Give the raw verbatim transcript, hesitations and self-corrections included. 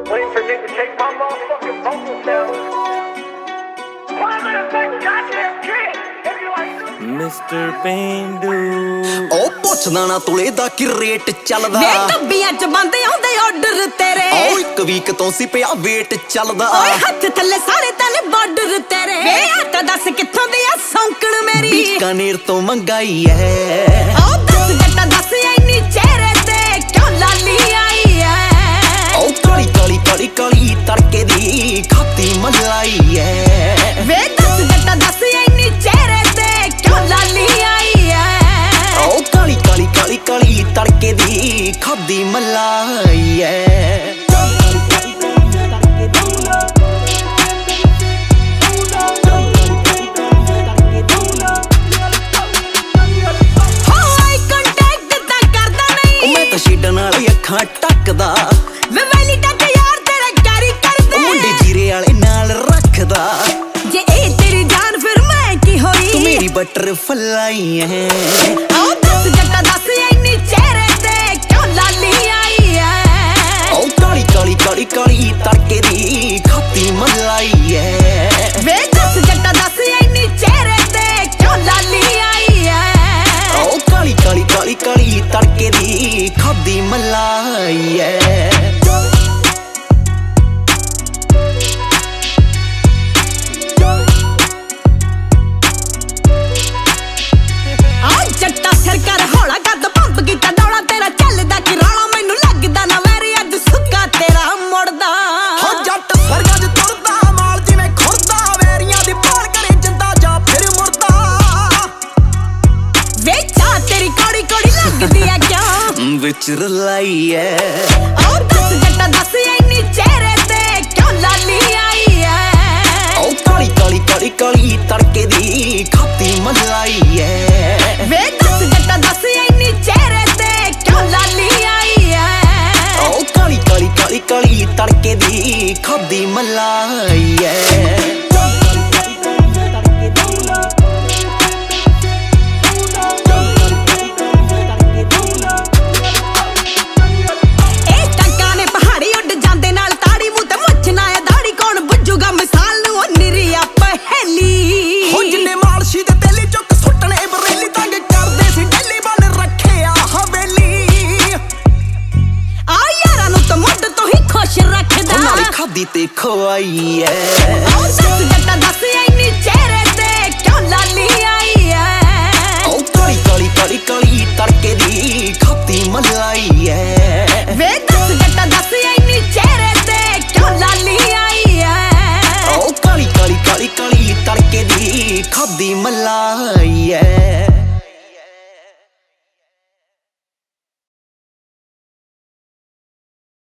Waiting for Nick to take my motherfucking vocals down. Why am I a fucking goddamn kid? If you like mister ਪੇਂਡੂ ਉਹ ਪੁੱਛਦਾ ਨਾ ਤੁਲੇ ਦਾ ਕੀ rate ਚੱਲਦਾ ਵੇ ਡੱਬੀਆਂ ਚ ਬੰਦ ਆਉਂਦੇ ਆਰਡਰ ਤੇਰੇ ਓ ਇੱਕ ਵੀਕ ਤੋਂ ਸੀ ਪਿਆ ਵੇਟ ਚੱਲਦਾ ਓਏ ਹੱਥ ਥੱਲੇ ਸਾਰੇ ਤਲੇ ਬਾਰਡਰ ਤੇਰੇ ਵੇ ਆ ਤਾਂ ਦੱਸ ਕਿੱਥੋਂ ਦੀ ਆ ਸੌਂਕਣ ਮੇਰੀ ਬੀਕਾਨੇਰ ਤੋਂ ਮੰਗਾਈ ਐ ਓ ਦੱਸ ਜੱਟਾ ਦੱਸ ਐਨੀ ਚਿਹਰੇ ਤੇ ਕਿਉਂ ਲਾਲੀ ਆਈ ਐ ਓ ਕਾਲੀ ਕਾਲੀ ਕਾਲੀ ਕਾਲੀ ਤੜਕੇ ਦੀ ਖਾਤੀ ਮਲਾਈ ਐ ਵੇ ਦੱਸ ਜੱਟਾ ਦੱਸ ਐਨੀ ਚਿਹਰੇ ਤੇ ਕਿਉਂ ਲਾਲੀ ਆਈ ਐ ਓ ਕਾਲੀ ਕਾਲੀ ਕਾਲੀ ਕਾਲੀ ਤੜਕੇ ਦੀ ਖਾਦੀ ਮਲਾਈ ਐ ਛੇਡਣ ਵਾਲੀ ਅੱਖਾਂ ਟੱਕਦਾ ਵੇ ਵੈਲੀ ਟੱਕ ਯਾਰ ਤੇਰਾ ਕੈਰੀ ਕਰਦੇ ਮੁੰਡੇ ਜੀਰੇ ਵਾਲੇ ਨਾਲ ਰੱਖਦਾ ਜੇ ਇਹ ਤੇਰੀ ਜਾਨ ਫਿਰ ਮੈਂ ਕੀ ਹੋਈ ਤੂੰ ਮੇਰੀ ਬਟਰਫਲਾਈ ਐ ਓ ਦੱਸ ਜੱਟਾ ਦੱਸ ਐਨੀ ਚਿਹਰੇ ਤੇ ਕਿਉਂ ਲਾਲੀ ਆਈ ਐ ਓ ਕਾਲੀ ਕਾਲੀ ਕਾਲੀ ਕਾਲੀ ਤੜਕੇ ਦੀ ਖਾਤੀ ਮਲਾਈ ਐ ਵੇ ਦੱਸ ਜੱਟਾ ਦੱਸ ਐਨੀ ਚਿਹਰੇ ਤੇ ਕਿਉਂ ਲਾਲੀ ਆਈ ਐ ਓ ਕਾਲੀ ਕਾਲੀ ਕਾਲੀ ਕਾਲੀ ਤੜਕੇ ਦੀ ਖਾਦੀ ਮਲਾਈ ਐ ਆ ਜੱਟਾ ਸਿਰ ਕਰ ਹੌਲਾ ਕੱਦ ਪੰਪ ਕੀਤਾ ਡੌਲਾ ਤੇਰਾ ਚੱਲਦਾ ਕਿ ਰੌਲਾ ਮੈਨੂੰ ਲੱਗਦਾ ਨਾ ਵੈਰੀ ਅੱਜ ਸੁੱਕਾ ਤੇਰਾ ਮੁੜਦਾ ਹੋ ਜੱਟ ਸਰਗਾਂ 'ਚ ਤੁਰਦਾ ਮਾਲ ਜਿਵੇਂ ਖੁਰਦਾ ਵੈਰੀਆਂ ਦੀ ਭਾਲ ਕਰੇ ਜਿੰਦਾ ਜਾਂ ਫਿਰ ਮੁਰਦਾ ਵੇ ਚਾਹ ਤੇਰੀ ਕੌੜੀ ਕੌੜੀ ਲੱਗਦੀ ਆ ਕਿਉਂ ਵਿੱਚ ਰਲਾਈ ਐ ਓ ਦੱਸ ਜੱਟਾ ਦੱਸ ਐਨੀ ਚਿਹਰੇ ਤੇ ਕਿਉਂ ਲਾਲੀ ਆਈ ਐ ਓ ਕਾਲੀ ਕਾਲੀ ਕਾਲੀ ਕਾਲੀ ਤੜਕੇ ਦੀ ਖਾਤੀ ਮਲਾਈ ਐ ਵੇ ਦੱਸ ਜੱਟਾ ਦੱਸ ਐਨੀ ਚਿਹਰੇ ਤੇ ਕਿਉਂ ਲਾਲੀ ਆਈ ਐ ਓ ਕਾਲੀ ਕਾਲੀ ਕਾਲੀ ਕਾਲੀ ਤੜਕੇ ਦੀ ਖਾਦੀ ਮਲਾਈ ਐ ਖਾਦੀ ਤੇ ਖਵਾਈ ਐ ਓ ਦੱਸ ਜੱਟਾ ਦੱਸ ਐਨੀ ਚਿਹਰੇ ਤੇ ਕਿਉਂ ਲਾਲੀ ਆਈ ਐ ਓ ਕਾਲੀ ਕਾਲੀ ਕਾਲੀ ਕਾਲੀ ਤੜਕੇ ਦੀ ਖਾਤੀ ਮਲਾਈ ਐ ਵੇ ਦੱਸ ਜੱਟਾ ਦੱਸ ਐਨੀ ਚਿਹਰੇ ਤੇ ਕਿਉਂ ਲਾਲੀ ਆਈ ਐ ਓ ਕਾਲੀ ਕਾਲੀ ਕਾਲੀ ਕਾਲੀ ਤੜਕੇ ਦੀ ਖਾਦੀ ਮਲਾਈ